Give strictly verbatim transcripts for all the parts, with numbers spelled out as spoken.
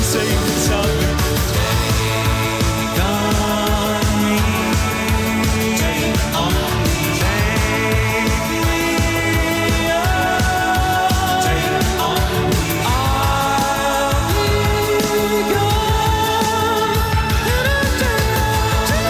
sing song. Take on me, take on me, take me on, take on me. I'll be gone in a day or two.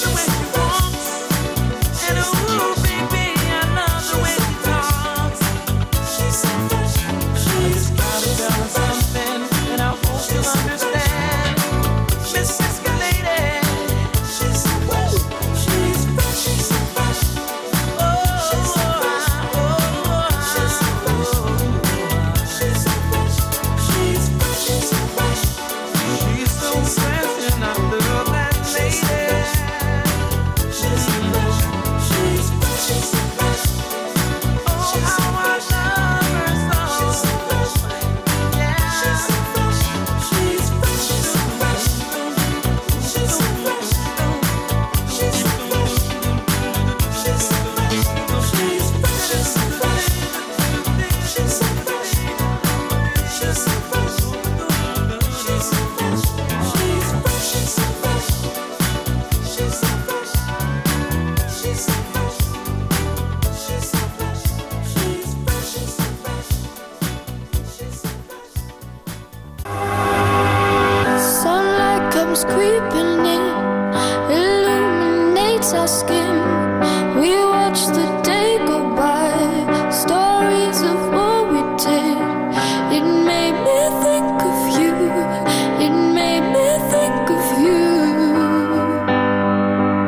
It made me think of you.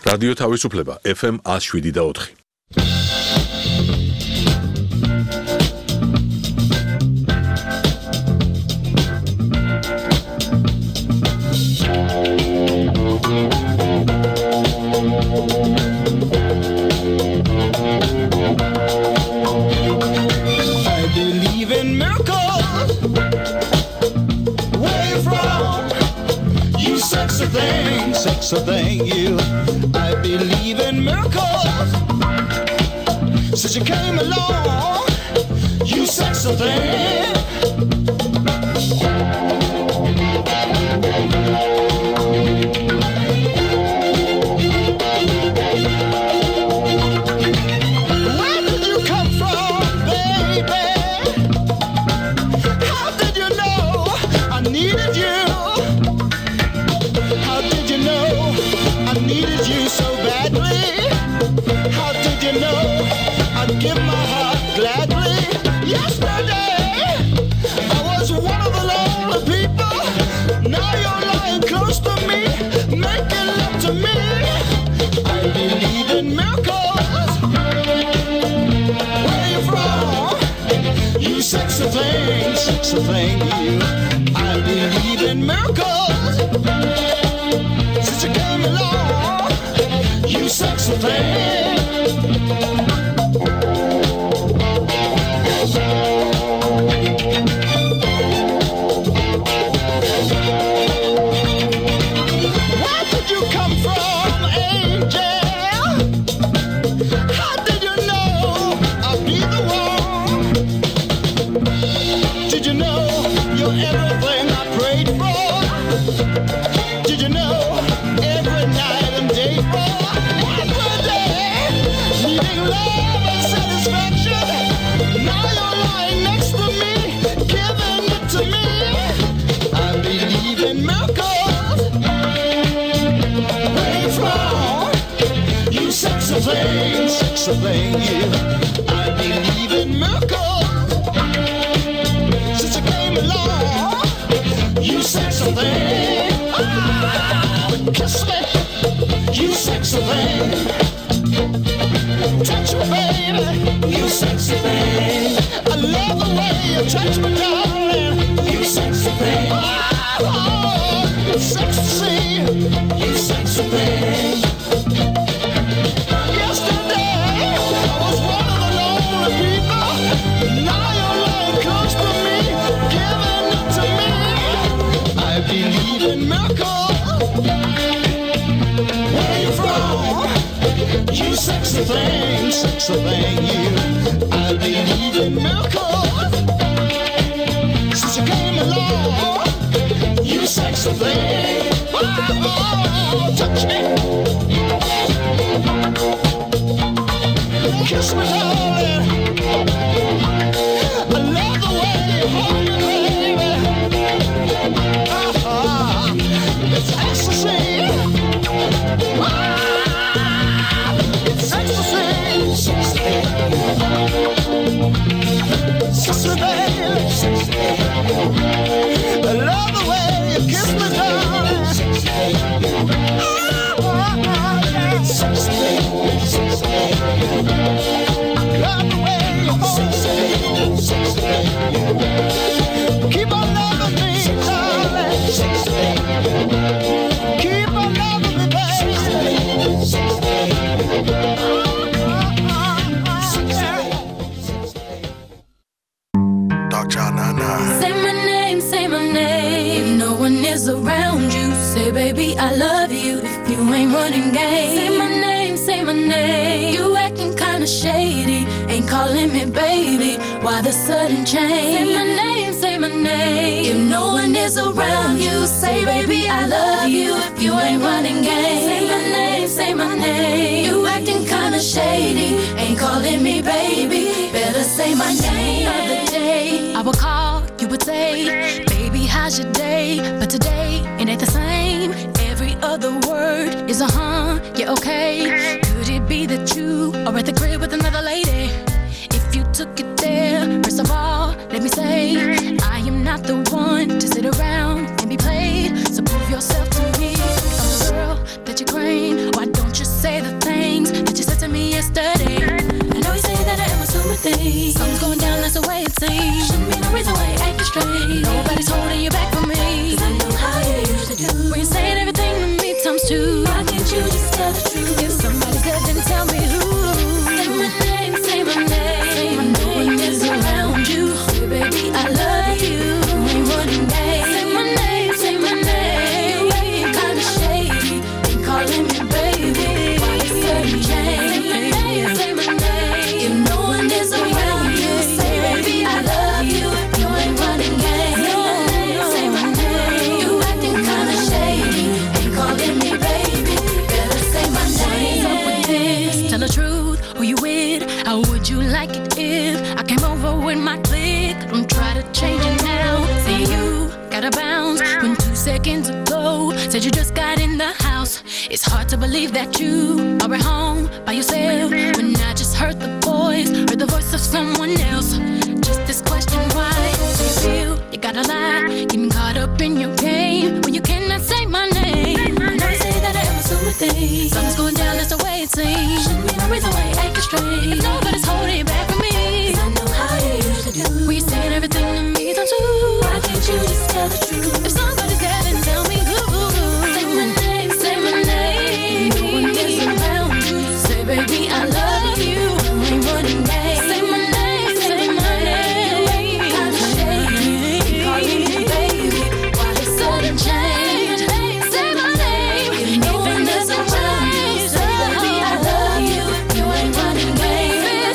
რადიო თავისუფლება ეფ ემ one oh seven და four. I believe in miracles. Where you from? You sexy thing, sexy thing, you. I believe in miracles. Since you came along, you sexy thing. Where did you come from, baby? How did you know I needed you? How did you know I needed you so badly? How did you know I'd give my heart gladly? Yesterday I was one of the lonely people. Now you're lying close to me, making love to me. I believe in miracles. Where you from? You sexy thing, sexy thing, you. I believe in miracles. Since you came along, you sexy thing. Where did you come from, angel? How did you know I'd be the one? Did you know you're everything I prayed for? Did you know every night and day for? Every day, needing love and satisfaction. Now you're lying next to me, giving it to me. I believe in miracles. Where you from? You sexy thing, sexy thing, you. I believe in miracles. Since you came along, you sexy thing. Ah, kiss me, you sexy thing. Touch me, baby, you sexy thing. I love the way you touch me, darling. You sexy thing. Oh, oh, it's sexy to see you sexy thing. Yesterday I was one of the lonely people. Now you're lying close to me, giving it to me. I believe in miracles. Where you from? You sexy thing, sexy thing, you. I believe in miracles. Since you came along, you sexy thing. Oh, oh, touch me. Kiss me, darling. I love the way you hold me, baby. Ah, ah, it's ecstasy. Ah, it's ecstasy. Sexy, baby. I love the way you kiss me, darling. Ah, ah, ah, sexy, sexy. Love the way you hold me. Keep on loving me, darling. Keep on loving me, baby. Doctor Nana. Say my name, say my name. If no one is around you, say baby I love you. If you ain't running game, say my name, say my name. You acting kinda shady, ain't calling me baby. Why the sudden change? Say my name, say my name. If no one is around you, say baby I love you. If you ain't running game, say my name, say my name. You acting kinda shady, ain't calling me baby. Better say my name. The other day I would call, you would say, baby how's your day? But today it ain't the same. Every other word is a huh, yeah okay. Could it be that you are at the crib with another lady? If you took it there, first of all, let me say, I am not the one to sit around and be played. So prove yourself to me. I'm the girl that you claim. Why don't you say seems. Shouldn't be no reason why you're acting strange. Nobody's holding you back from me. 'Cause I know how you used to do. When you're saying everything to me times two. Why can't you just tell the truth? If somebody's dead, then tell me who. Say my name, say my name. Say my name is around you. Say, baby, I love you. We ain't running games. Say my name, say my name. You acting kinda shady. Ain't calling me baby. Why you sudden change? Say my name, say my name. If no one is around you, say, baby, I love you. You ain't running games. Say my name, say my name. You acting kinda shady. Ain't calling me baby. Better say my name. What's up with this? Tell the truth. Who you with? How would you like it if I came over with my clique? Don't try to change it now. See you gotta bounce when two seconds ago said you just got in the house. It's hard to believe that you are at home by yourself when I just heard the voice, heard the voice of someone else. Just this question, why do you feel you gotta lie? Getting caught up in your game when you cannot say my name. I know you say that I am assuming things. Something's going down, that's the way it seems. Shouldn't be no reason why you're acting strange. If nobody's holding you back from me. 'Cause I know how you used to do. When you're saying everything to me times two. Why can't you just tell the truth? If somebody's dead, then tell me who. Say my name, say my name. No one is around you. Say, baby, I love you. We ain't running games. Say my name, say my name. You ain't kinda shady. You calling me baby. Why the sudden change? Say my name. If no one is around you, say, baby, I love you. You ain't running games.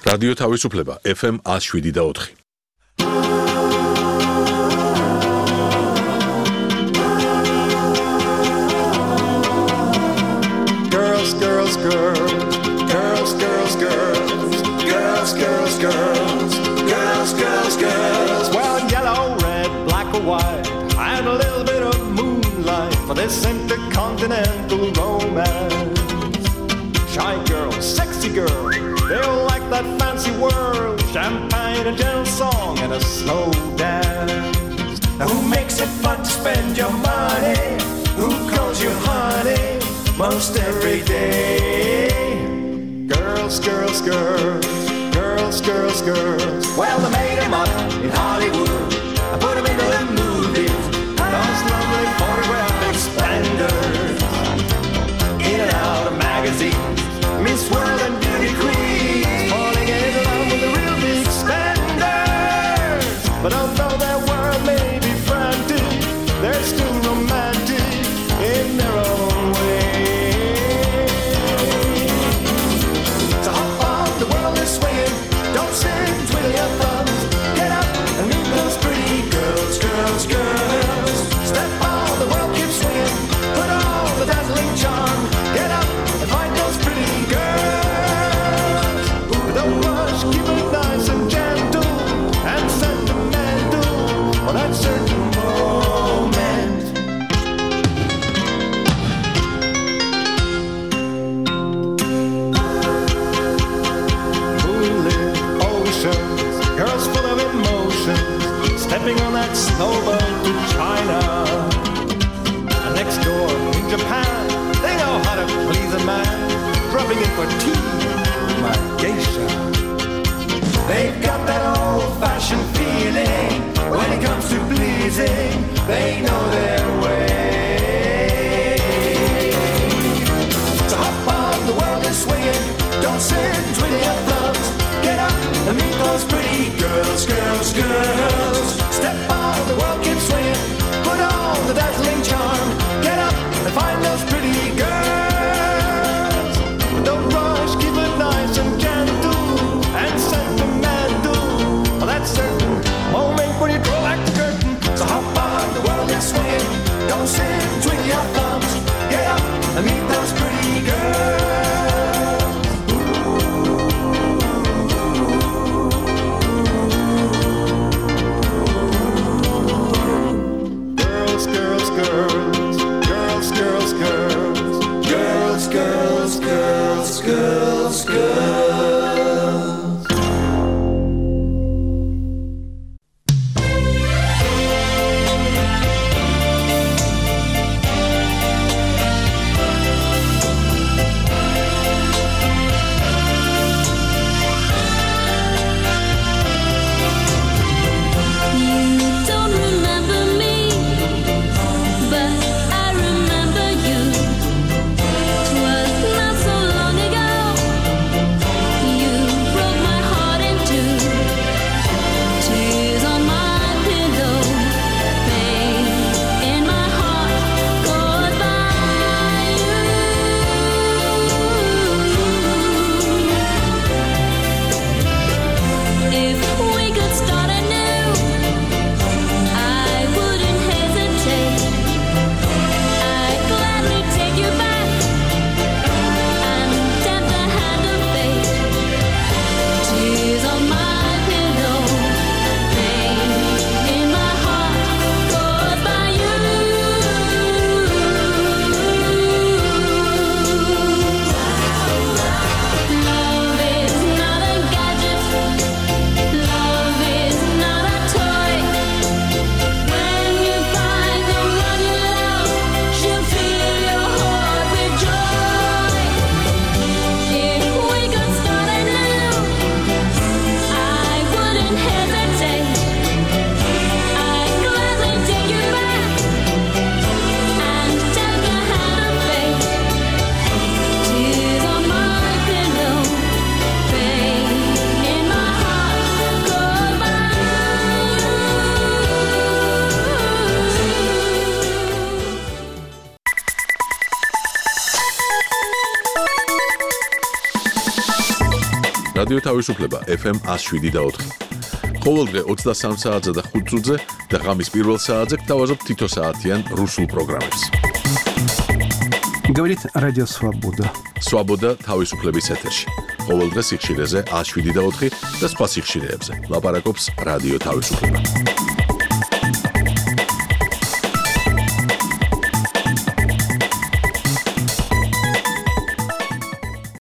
რადიო თავისუფლება ეფ ემ one oh seven და four. Girls, girls, girls, girls, girls, girls, girls, girls, girls, girls, girls, girls. Well, yellow, red, black or white, and a little bit of moonlight for this intercontinental romance. Shy girls, sexy girls, they all like that fancy world, champagne, a gentle song, and a slow dance. Now who makes it fun to spend your money? Who calls you honey most every day? Girls, girls, girls, girls, girls, girls. Well, they made them up in Hollywood. I put them into the movies. Those lovely photographic splendors. In and out of magazines, Miss World and Beauty Queen, falling in love with the real big spenders. But although their world may be frantic, they're still romantic in their own way. So hop on, the world is swinging. Don't sit, twiddle your thumbs. Get up and meet those pretty girls, girls, girls. Step on, the world keeps swinging. Put on the dazzling charm. Get up and find those pretty girls. Ooh, don't rush, keep it nice and gentle and sentimental for that certain moment. Moonlit oceans, girls full of emotions, stepping on that snowboat to China. And next door in Japan, they know how to please a man, dropping in for tea, my geisha. They've got that old-fashioned feeling. When it comes to pleasing, they know their way. So hop on, the world is swinging. Don't sit, twiddle your thumbs. Get up and meet those pretty girls, girls, girls. Step on, the world keeps swinging. Put on the dazzling charm. Get up and find those pretty girls. Don't rush, keep it nice and gentle and sentimental. Well, that's certain moment when you draw back the curtain. So hop on, the world is swinging. Don't sit, twiddle your thumbs. Get up and meet those pretty girls. Girls, girls, girls, girls, girls, girls, girls, girls, girls, girls, girls. You don't remember me, but I remember you. 'Twas not so long ago რადიო თავისუფლება ეფ ემ one oh seven და four. ყოველდღე ოცდასამ საათზე და ხუთ წუთზე და ღამის პირველ საათზე გთავაზობ თითო საათიან რუსულ პროგრამებს. Говорит Радио Свобода. Свобода თავისუფლების ეთერში. ყოველდღე სიხშირეზე one oh seven და four და სხვა სიხშირეებზე. ლაპარაკობს რადიო თავისუფლება.